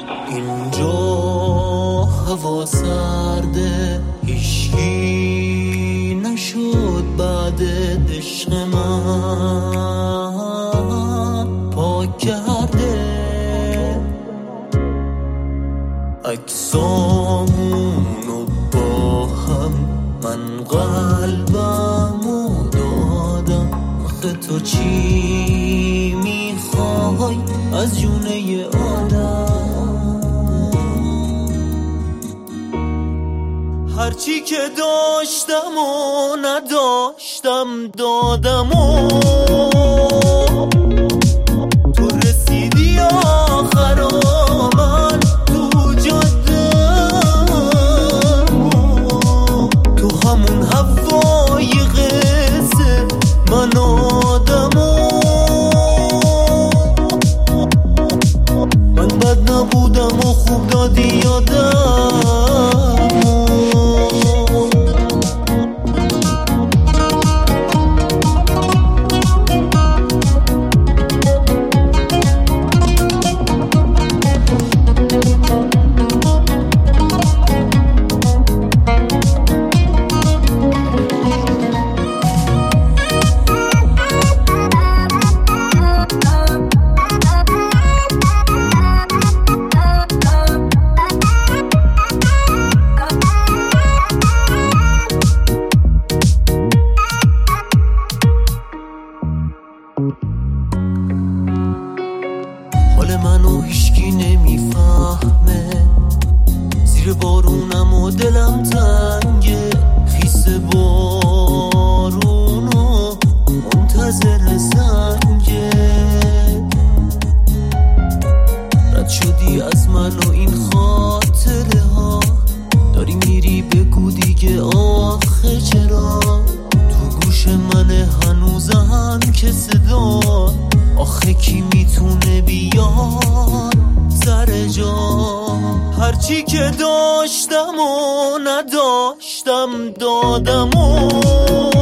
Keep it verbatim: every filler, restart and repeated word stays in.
اینجا هوا سرده، هیچی نشد بعد عشق من پاک کرده عکسامونو با هم. من قلبمو دادم آخه تو چی میخوای از جونه آدم؟ هرچی که داشتم و نداشتم دادم و تو رسیدی آخر و من تو جاده تو همون هوای قصه من آدم و من بد نبودم و خوب دادی یادم. حال منو هیچکی نمیفهمه، زیر بارونم و دلم تنگه، خیس بارونو منتظر زنگه. رد شدی از من و این خاطره ها، داری میری بگو دیگه آخه چرا؟ تو گوش من هنوزم که صدا آخه کی میتونه بیاد سر جا؟ هرچی که داشتم و نداشتم دادم و